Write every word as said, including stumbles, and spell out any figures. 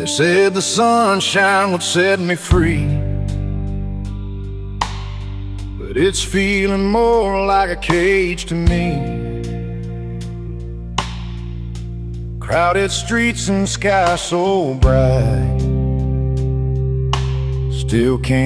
They said the sunshine would set me free, but it's feeling more like a cage to me. Crowded streets and sky so bright, still can't